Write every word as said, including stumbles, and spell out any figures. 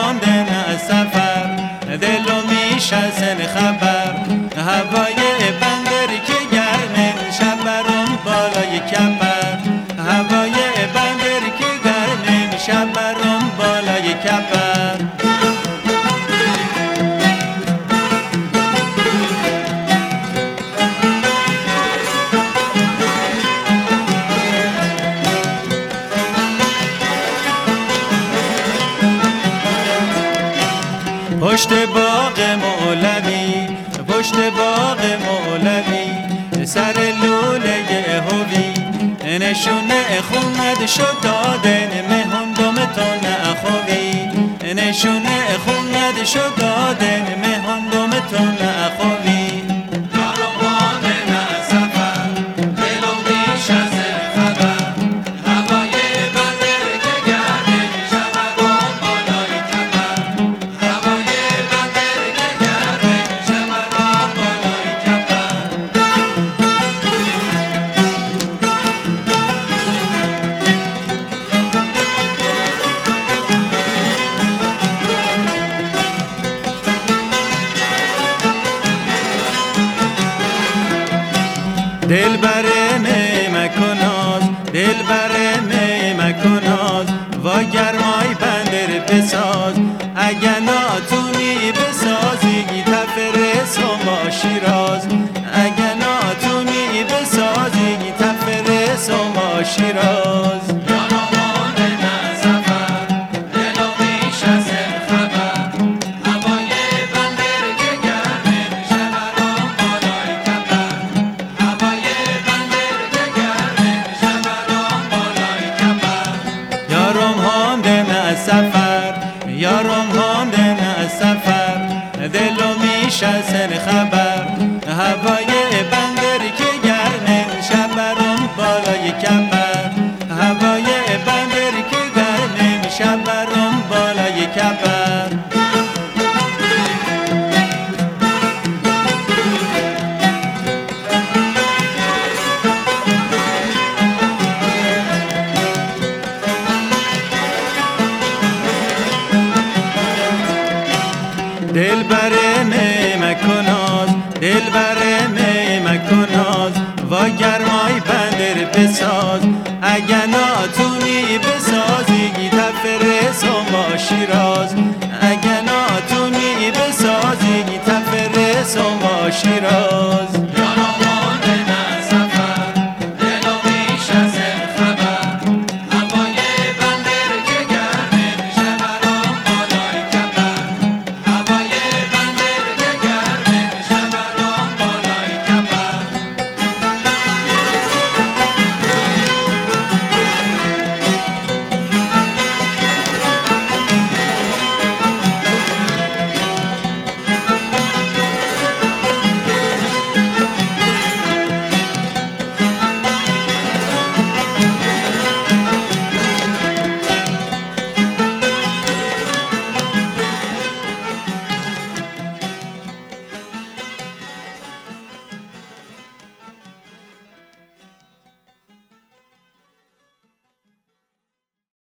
مانده نه سفر دل و میشه سن خبر هوای بندری که گرمه شب برام بالای کبر هوای بندری که گرمه شب برام بالای کبر پشت باغ مولوی پشت باغ مولوی سر لوله هوی نشونه خوند شد دادن مهون دومتون اخوی نشونه خوند شد دادن مهون دومتون اخوی دل بره می مکناز دل بره می مکناز و گرمای بندر بساز اگه ناتونی بسازی تفرس و ما شیراز اگه ناتونی بسازی تفرس و ما شیراز سفر یارم هانده نه سفر دل و میشه سن خبر هوای بندری که گرمه شب برام بالای کبر هوای بندری که گرمه شب برام بالای کبر دل بره می مکناز دل بره می مکناز و گرمای بندر بساز اگه ناتونی بسازی تفرس و ما شیراز اگه ناتونی بسازی تفرس و ما شیراز